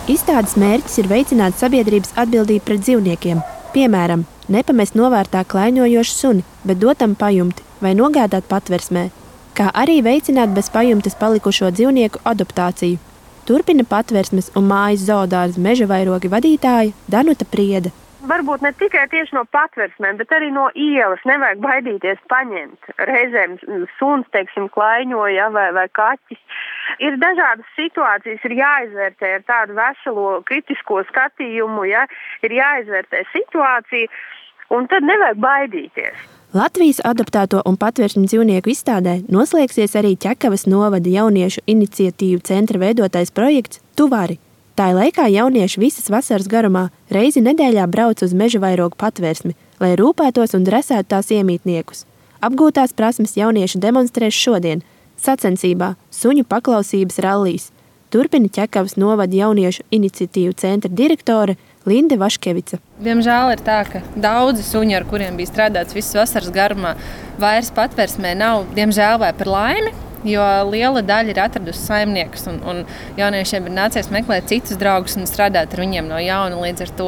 Izstādes mērķis ir veicināt sabiedrības atbildību pret dzīvniekiem. Piemēram, nepamest novārtā klaiņojošu suni, bet dot tam pajumti vai nogādāt patversmē, kā arī veicināt bez pajumtes palikušo dzīvnieku adoptāciju. Turpina patversmes un mājas zoodārza meža vairogi vadītāja Danuta Priede. Varbūt ne tikai tieši no patversmēm, bet arī no ielas nevajag baidīties paņemt. Reizēm suns, klaiņoja vai kaķis. Ir dažādas situācijas, ir jāizvērtē ar tādu veselo kritisko skatījumu, ir jāizvērtē situācija, un tad nevajag baidīties. Latvijas adoptēto un patversmi dzīvnieku izstādē noslēgsies arī Ķekavas novada jauniešu iniciatīvu centra veidotais projekts Tuvari. Tā laikā jaunieši visas vasaras garumā reizi nedēļā brauc uz meža vairogu patversmi, lai rūpētos un dresētu tās iemītniekus. Apgūtās prasmes jaunieši demonstrēs šodien sacensībā suņu paklausības rallijas. Turpina Ķekavas novada jauniešu iniciatīvu centra direktore Linde Vaškevica. Diemžēl ir tā, ka daudzi suņi, ar kuriem bija strādāts visas vasaras garumā, vairs patversmē nav, diemžēl vai par laimi, jo liela daļa ir atradusi saimniekus, un jauniešiem ir nācies meklēt citus draugus un strādāt ar viņiem no jauna. Līdz ar to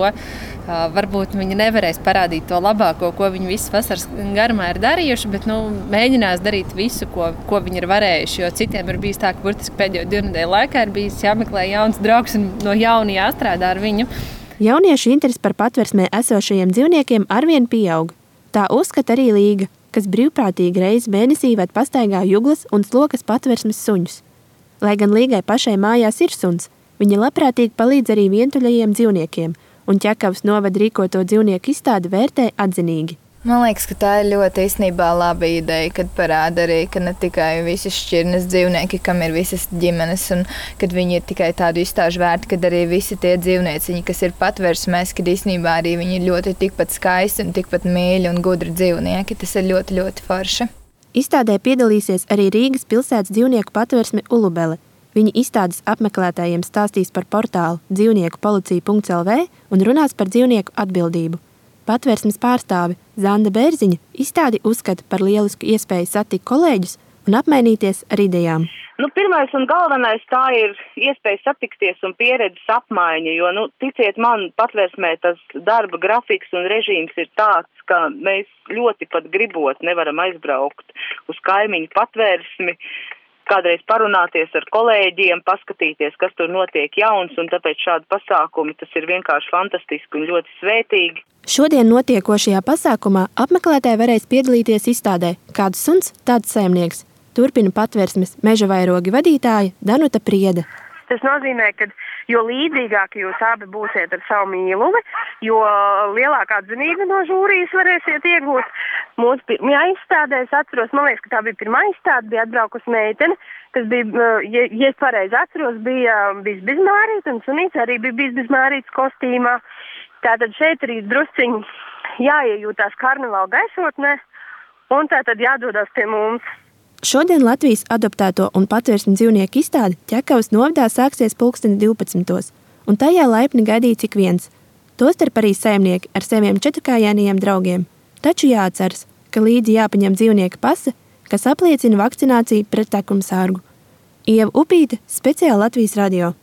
varbūt viņi nevarēs parādīt to labāko, ko viņi visas vasaras garumā ir darījuši, bet mēģinās darīt visu, ko viņi ir varējuši, jo citiem ir bijis tā, ka burtiski pēdējo 2 nedēļu laikā ir bijis jāmeklē jauns draugs un no jauna jāstrādā ar viņu. Jauniešu interesi par patversmē esošajiem dzīvniekiem arvien pieaug. Tā uzskata arī Līga, kas brīvprātīgi reizi mēnesī ved pastaigā juglas un slokas patversmes suņus. Lai gan Līgai pašai mājās ir suns, viņa labprātīgi palīdz arī vientuļajiem dzīvniekiem, un Ķekavas novada rīkoto dzīvnieku izstādi vērtē atzinīgi. Man liekas, ka tā ir ļoti īstenībā laba ideja, kad parāda arī, ka ne tikai visi šķirnes dzīvnieki, kam ir visas ģimenes, un kad viņi ir tikai tādu izstāžu vērti, kad arī visi tie dzīvnieciņi, kas ir patversmēs, kad īstenībā arī viņi ir ļoti tikpat skaisti un tikpat mīļi un gudri dzīvnieki. Tas ir ļoti, ļoti forši. Izstādē piedalīsies arī Rīgas pilsētas dzīvnieku patversme Ulubele. Viņi izstādes apmeklētājiem stāstīs par portālu dzīvnieku-policija.lv un runās par dzīvnieku atbildību. Patversmes pārstāve Zanda Bērziņa izstādi uzskata par lielisku iespēju satikt kolēģus un apmainīties ar idejām. Pirmais un galvenais tā ir iespēja satikties un pieredzes apmaiņa, jo, ticiet man, patversmē tas darba grafiks un režīms ir tāds, ka mēs ļoti pat gribot nevaram aizbraukt uz kaimiņu patversmi, kādreiz parunāties ar kolēģiem, paskatīties, kas tur notiek jauns, un tāpēc šādi pasākumi, tas ir vienkārši fantastiski un ļoti svētīgi. Šodien notiekošajā pasākumā apmeklētāji varēs piedalīties izstādē Kāds suns, tāds saimnieks. Turpina patversmes meža vairogi vadītāja Danuta Priede. Tas nozīmē, ka jo līdzīgāk jūs abi būsiet ar savu mīluvi, jo lielākā atzinība no žūrijas varēsiet iegūt. Mūsu pirmajā izstādē, es atceros, man liekas, ka tā bija pirmā izstāde, bija atbraukusi meitene, kas bija, ja es pareizi atceros, bija bizmārīta, un sunīts arī bija bizmārītas kostīmā. Tātad šeit arī drusciņi jāiejūtās karnevāla gaisotnē, un tātad jādodas pie mums. Šodien Latvijas adoptēto un patversmi dzīvnieku izstāde Ķekavas novadā sāksies 12:12, un tajā laipni gaidīts ik viens. Tostarp arī saimnieki ar saviem četrkājainajiem draugiem. Taču jāatceras, ka līdzi jāpaņem dzīvnieka pase, kas apliecina vakcināciju pret tekumu sārgu. Ieva Upīte, speciāli Latvijas radio.